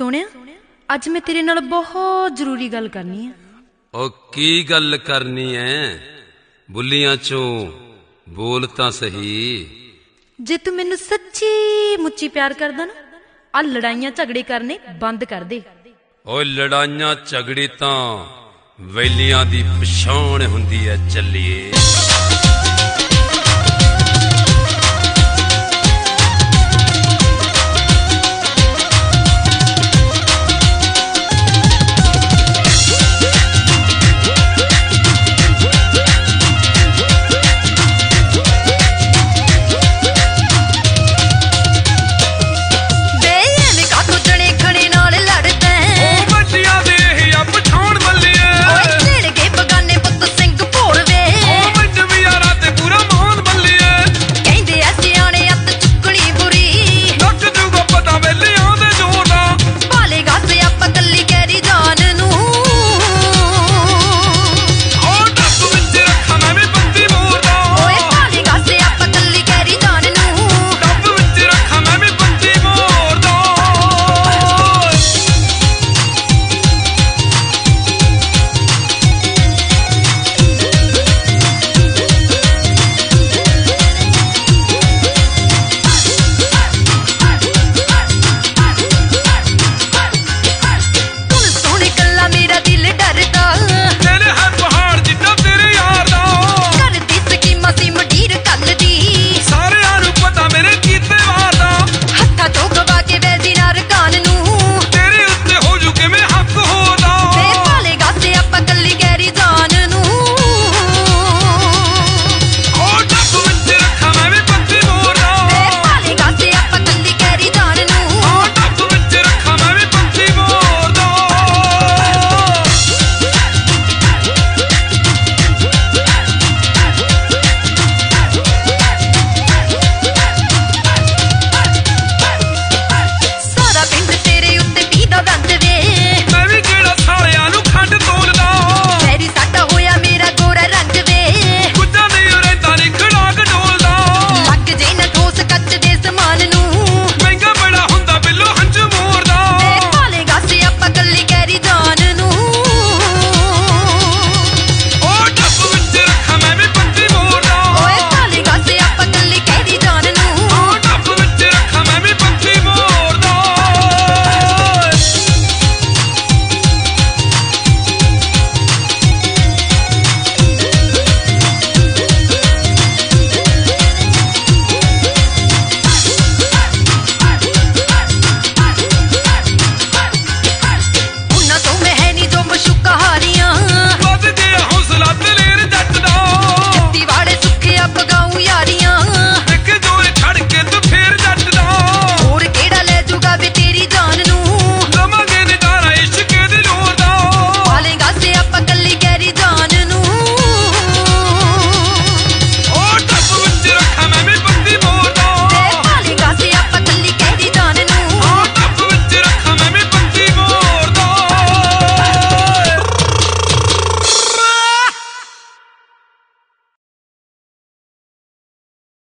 ਸੋਹਣਿਆ, ਅੱਜ ਮੈਂ ਤੇਰੇ ਨਾਲ ਬਹੁਤ ਜ਼ਰੂਰੀ ਗੱਲ ਕਰਨੀ ਹੈ। ਉਹ ਕੀ ਗੱਲ ਕਰਨੀ ਐ? ਬੁੱਲੀਆਂ ਚੋਂ ਬੋਲ ਤਾਂ ਸਹੀ। ਜੇ ਤੂੰ ਮੈਨੂੰ ਸੱਚੀ ਮੁੱਚੀ ਪਿਆਰ ਕਰਦਾ ਨਾ, ਆ ਲੜਾਈਆਂ ਝਗੜੇ ਕਰਨੇ ਬੰਦ ਕਰ ਦੇ। ਓਏ ਲੜਾਈਆਂ ਝਗੜੇ ਤਾਂ ਵੈਲੀਆਂ ਦੀ ਪਛਾਣ ਹੁੰਦੀ ਐ ਚੱਲੀਏ।